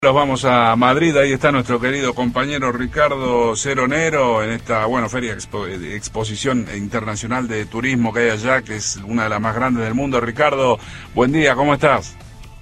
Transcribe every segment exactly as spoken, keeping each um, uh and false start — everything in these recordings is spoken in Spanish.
Los vamos a Madrid, ahí está nuestro querido compañero Ricardo Ceronero en esta, bueno, feria expo, exposición internacional de turismo que hay allá, que es una de las más grandes del mundo. Ricardo, buen día, ¿cómo estás?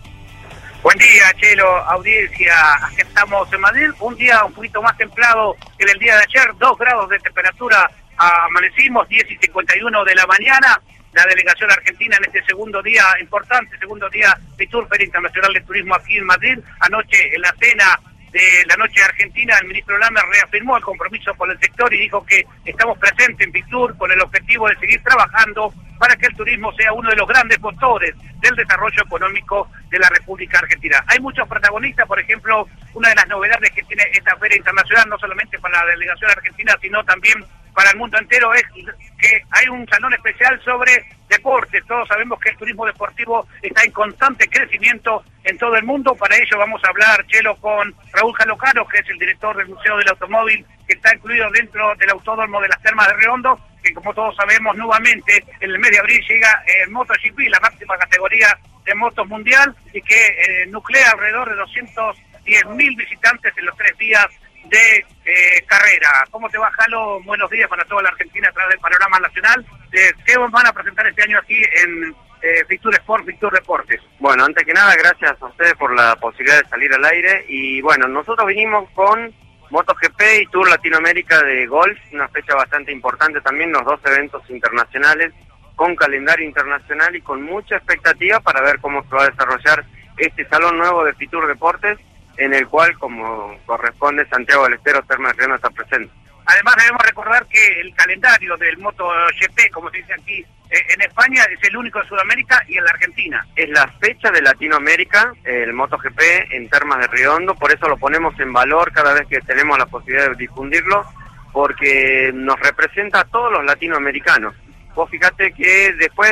Buen día, Chelo, audiencia. Aquí estamos en Madrid, un día un poquito más templado que el día de ayer, dos grados de temperatura, amanecimos, diez y cincuenta y uno de la mañana. La delegación argentina en este segundo día importante, segundo día de Tour Feria Internacional de Turismo aquí en Madrid. Anoche, en la cena de la noche argentina, el ministro Lammers reafirmó el compromiso con el sector y dijo que estamos presentes en Fitur con el objetivo de seguir trabajando para que el turismo sea uno de los grandes motores del desarrollo económico de la República Argentina. Hay muchos protagonistas, por ejemplo, una de las novedades que tiene esta feria internacional, no solamente para la delegación argentina, sino también para el mundo entero, es que hay un salón especial sobre deportes. Todos sabemos que el turismo deportivo está en constante crecimiento en todo el mundo. Para ello vamos a hablar, Chelo, con Raúl Jalocano, que es el director del Museo del Automóvil, que está incluido dentro del Autódromo de las Termas de Riondo, que como todos sabemos, nuevamente en el mes de abril llega el MotoGP, la máxima categoría de motos mundial, y que eh, nuclea alrededor de doscientos diez mil visitantes en los tres días de eh, carrera. ¿Cómo te va, Jalo? Buenos días para toda la Argentina a través del panorama nacional. Eh, ¿Qué van a presentar este año aquí en eh, Fitur Sport, Fitur Deportes? Bueno, antes que nada, gracias a ustedes por la posibilidad de salir al aire. Y bueno, nosotros vinimos con MotoGP y Tour Latinoamérica de Golf, una fecha bastante importante también, los dos eventos internacionales, con calendario internacional y con mucha expectativa para ver cómo se va a desarrollar este salón nuevo de Fitur Deportes, en el cual, como corresponde, Santiago del Estero, Termas de Riondo está presente. Además debemos recordar que el calendario del MotoGP, como se dice aquí eh, en España, es el único en Sudamérica y en la Argentina. Es la fecha de Latinoamérica, el MotoGP en Termas de Riondo, por eso lo ponemos en valor cada vez que tenemos la posibilidad de difundirlo, porque nos representa a todos los latinoamericanos. Vos fíjate que después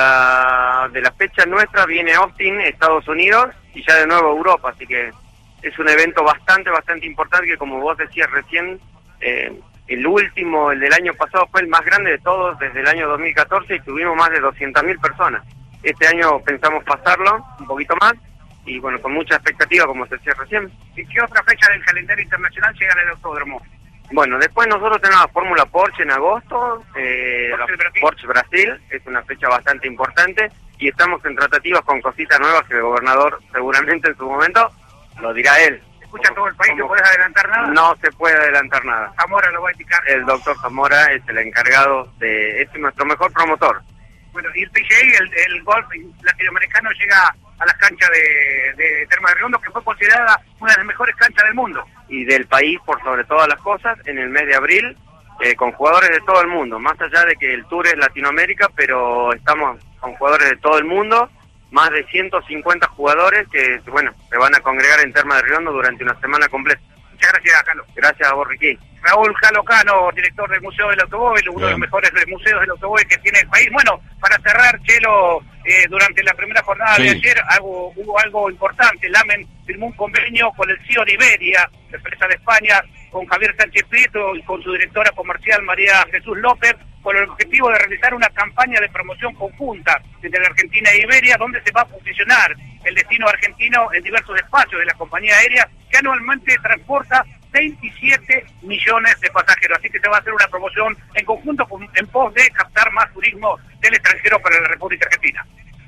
la de la fecha nuestra viene Austin, Estados Unidos, y ya de nuevo Europa, así que es un evento bastante, bastante importante que, como vos decías recién, eh, el último, el del año pasado, fue el más grande de todos desde el año dos mil catorce y tuvimos más de doscientas mil personas. Este año pensamos pasarlo un poquito más y, bueno, con mucha expectativa, como se decía recién. ¿Y qué otra fecha del calendario internacional llega en el autódromo? Bueno, después nosotros tenemos la Fórmula Porsche en agosto, eh, Porsche, Brasil. Porsche Brasil, es una fecha bastante importante y estamos en tratativas con cositas nuevas que el gobernador seguramente en su momento lo dirá él. ¿Escucha todo el país? ¿No podés adelantar nada? No se puede adelantar nada. Zamora lo va a indicar. El doctor Zamora es el encargado de... es nuestro mejor promotor. Bueno, y el P G A, el, el golf latinoamericano, llega a las canchas de, de Termas de Riondo, que fue considerada una de las mejores canchas del mundo. Y del país, por sobre todas las cosas, en el mes de abril, eh, con jugadores de todo el mundo. Más allá de que el Tour es Latinoamérica, pero estamos con jugadores de todo el mundo. Más de ciento cincuenta jugadores que, bueno, se van a congregar en Termas de Riondo durante una semana completa. Muchas gracias, Carlos. Gracias a vos, Ricky. Raúl Jalocano, director del Museo del Automóvil, uno Bien. de los mejores museos del automóvil que tiene el país. Bueno, para cerrar, Chelo, eh, durante la primera jornada sí. de ayer algo, hubo algo importante. Lammers firmó un convenio con el C I O de Iberia, la empresa de España, con Javier Sánchez Prieto y con su directora comercial María Jesús López, con el objetivo de realizar una campaña de promoción conjunta entre la Argentina e Iberia, donde se va a posicionar el destino argentino en diversos espacios de la compañía aérea, que anualmente transporta veintisiete millones de pasajeros. Así que se va a hacer una promoción en conjunto con, en pos de captar más turismo del extranjero para la República Argentina.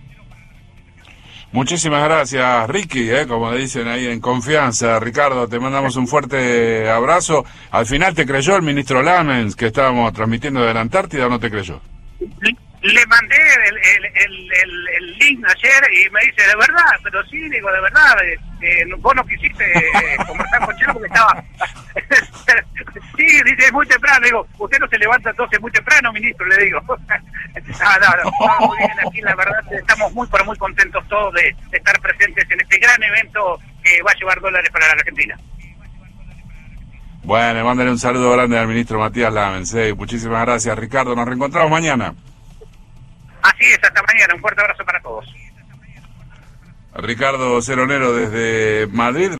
Muchísimas gracias, Ricky, eh, como dicen ahí en confianza. Ricardo, te mandamos un fuerte abrazo. Al final, ¿te creyó el ministro Lammers que estábamos transmitiendo de la Antártida o no te creyó? Le mandé el, el, el, el, el link ayer y me dice, de verdad, pero sí, digo, de verdad, eh, eh, vos no quisiste eh, conversar con Chelo porque estaba... Sí, dice, es muy temprano, digo, usted no se levanta entonces muy temprano, ministro, le digo. No, no, no, no, muy bien, aquí la verdad estamos muy, pero muy contentos todos de, de estar presentes en este gran evento que va a llevar dólares para la Argentina. Bueno, mándale un saludo grande al ministro Matías Lammers. Eh. Muchísimas gracias, Ricardo, nos reencontramos mañana. Así es, hasta mañana, un fuerte abrazo para todos. Ricardo Ceronero desde Madrid.